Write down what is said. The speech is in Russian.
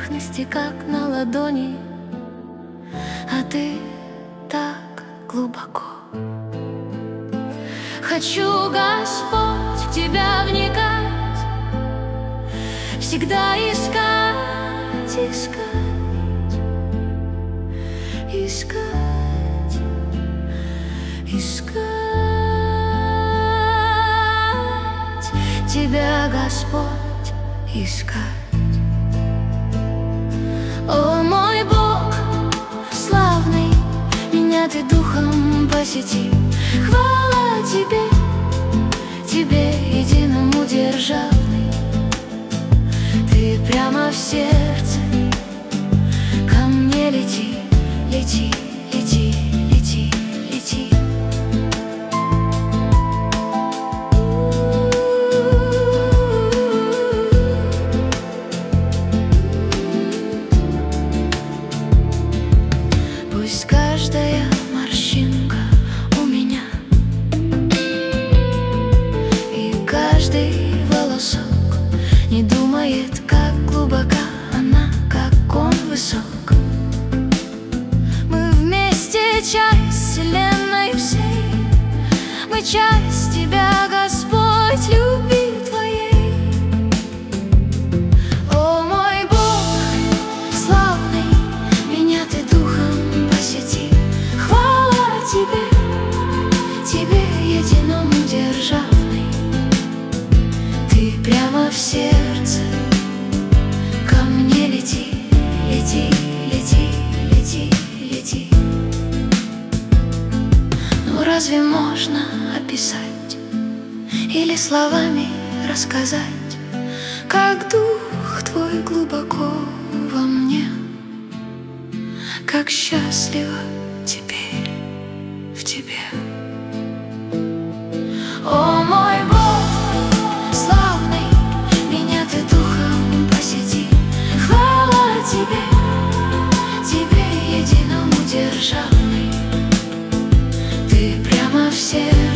поверхности, как на ладони, а ты так глубоко. Хочу, Господь, в Тебя вникать, всегда искать, искать, искать, искать Тебя, Господь, искать. О, мой Бог славный, меня Ты духом посети. Хвала Тебе, Тебе единому державный. Ты прямо в сердце ко мне лети, лети, лети, лети, лети. Пусть каждая морщинка у меня и каждый волосок не думает, как глубока она, как он высок. Мы вместе часть вселенной всей, мы часть Тебя, Господь, любви Твоей. О, мой Бог славный, меня Ты духом посети. Хвала Тебе, Тебе единому державный. Ты прямо в сердце ко мне лети, лети, лети, лети, лети. Ну разве можно описать или словами рассказать, как дух Твой глубоко во мне, как счастливо теперь в Тебе. О, мой Бог славный, меня Ты духом посети. Хвала Тебе, Тебе единому державный. Ты прямо в сердце